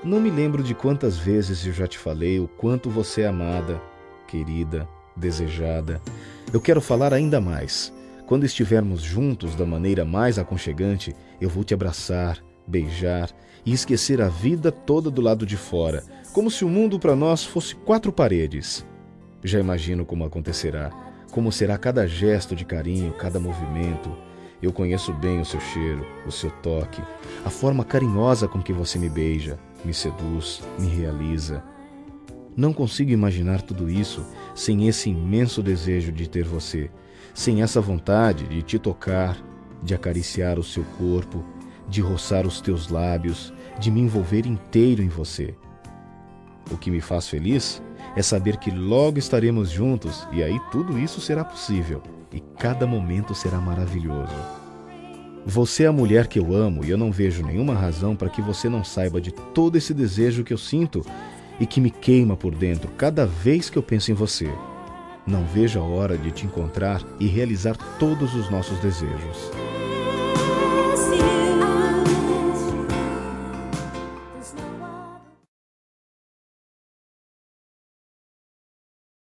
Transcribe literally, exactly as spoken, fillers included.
Não me lembro de quantas vezes eu já te falei o quanto você é amada, querida, desejada. Eu quero falar ainda mais. Quando estivermos juntos da maneira mais aconchegante, eu vou te abraçar, beijar e esquecer a vida toda do lado de fora, como se o mundo para nós fosse quatro paredes. Já imagino como acontecerá, como será cada gesto de carinho, cada movimento. Eu conheço bem o seu cheiro, o seu toque, a forma carinhosa com que você me beija, me seduz, me realiza. Não consigo imaginar tudo isso sem esse imenso desejo de ter você, sem essa vontade de te tocar, de acariciar o seu corpo, de roçar os teus lábios, de me envolver inteiro em você. O que me faz feliz é saber que logo estaremos juntos e aí tudo isso será possível e cada momento será maravilhoso. Você é a mulher que eu amo e eu não vejo nenhuma razão para que você não saiba de todo esse desejo que eu sinto e que me queima por dentro cada vez que eu penso em você. Não vejo a hora de te encontrar e realizar todos os nossos desejos.